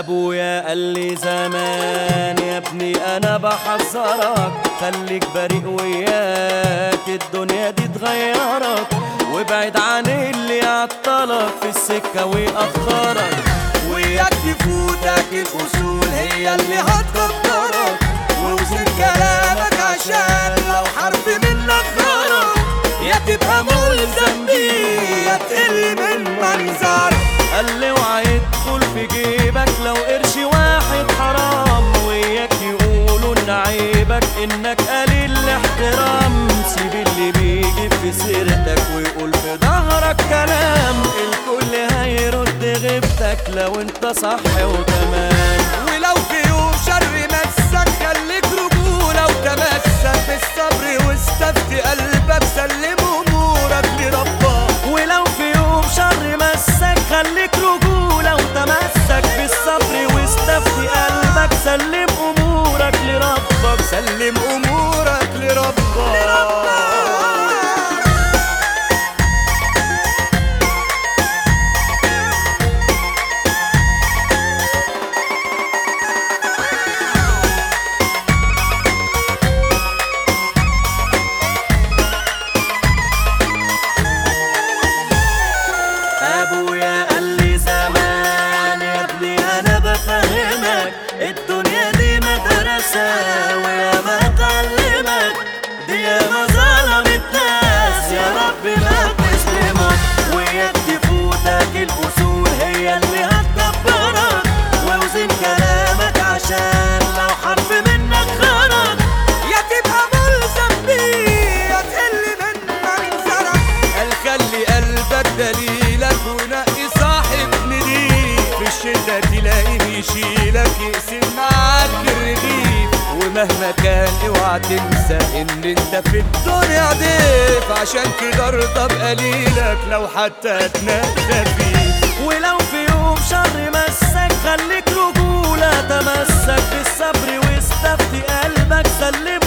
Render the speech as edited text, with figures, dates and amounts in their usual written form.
ابويا قال لي زمان يا ابني انا بحذرك، خليك بريء وياك الدنيا دي تغيرك، وابعد عن اللي يعطلك في السكة ويأخرك، وياك تفوتك الاصول هي اللي هتكبرك، ووزن كلامك عشان لو حرف منك غرق، يا تبقى ملزم بيه يا تقل من منظرك. قال لي اوعى يدخل في جيبك لو قرش واحد حرام، وياك يقولوا ان عيبك انك قليل الاحترام، سيب اللي بيجي في سيرتك ويقول في ظهرك كلام، الكل هيرد غيبتك لو انت صح وتمام. ولو في يوم شر مسك خليك رجولة وتمسك بالصبر واستفتي قلبك، سلم امورك لربك. ولو في يوم شر مسك خليك رجولة وتمسك بالصبر واستفتي قلبك، سلم امورك لربك، سلم امورك لربك. ابويا قال لي زمان يا ابني انا بفهمك، الدنيا دي مدرسة ويا ما تعلمك، دي يا ما ظلمت ناس يا رب ما تسلمك، وياك تفوتك الاصول هي اللي هتكبرك، ووزن كلامك عشان لو حرف منك خرج، يا تبقى ملزم بيه يا تقل من منظرك. قال خلي قلبك دليلك ونقي صاحب نضيف، في الشدة تلاقيه يشيلك يقسم معاك الرغيف، ومهما كان اوعى تنسى ان انت في الدنيا ضيف، عشان كده ارضى بقليلك لو حتى تنادى فيه. ولو في يوم شر مسك خليك رجولة تمسك بالصبر واستفتي قلبك، سلم